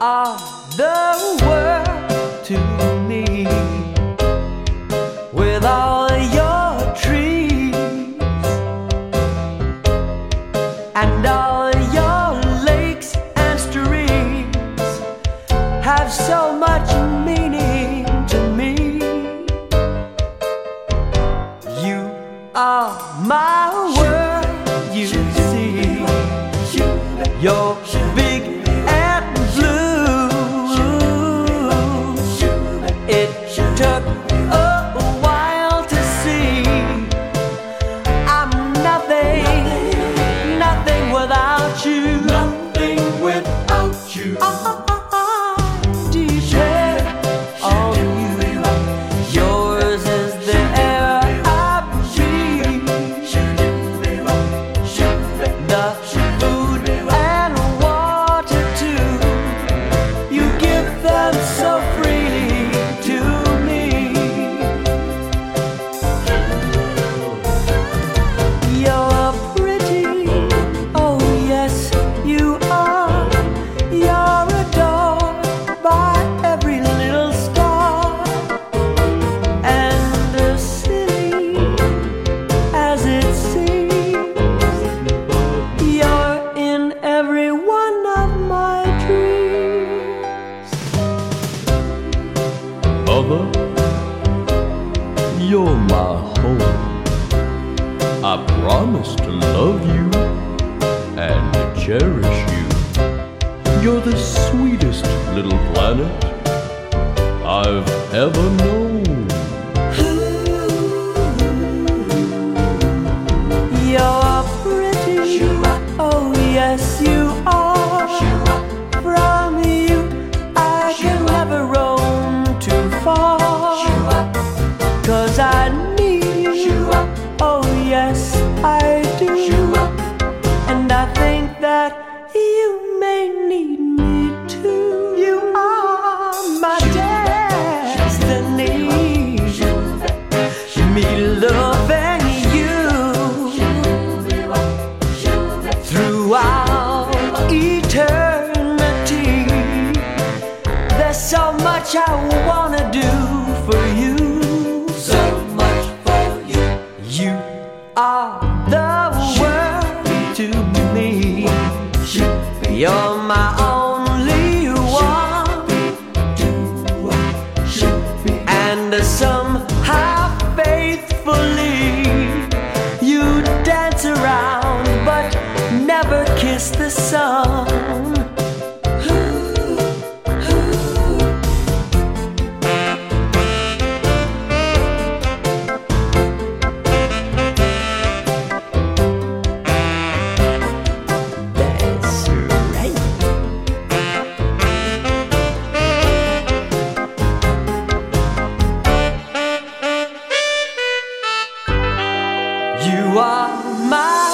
are the world to me. With all your trees and all your lakes and streams have so much meaning to me. You are my world, you see. You're big and blue. It took a while to see I'm nothing without you. Nothing without you. Depend on you. Yours is the air I breathe, the food and water too. You give them so freely to me. You're pretty, oh yes you are. You're adored by every little star. And as silly as it seems, you're in every one of my dreams. Mother, you're my home. I promise to love you and to cherish you. You're the sweetest little planet I've ever known. You're pretty, oh yes you are. From you I can never roam too far. 'Cause I need you, oh yes I do. And I think that you may need me too. You are my destiny. Me loving you throughout eternity. There's so much I wanna do for you. So much for you. You are the world to me. You're my only one. And somehow faithfully you dance around but never kiss the sun. That's right. You are my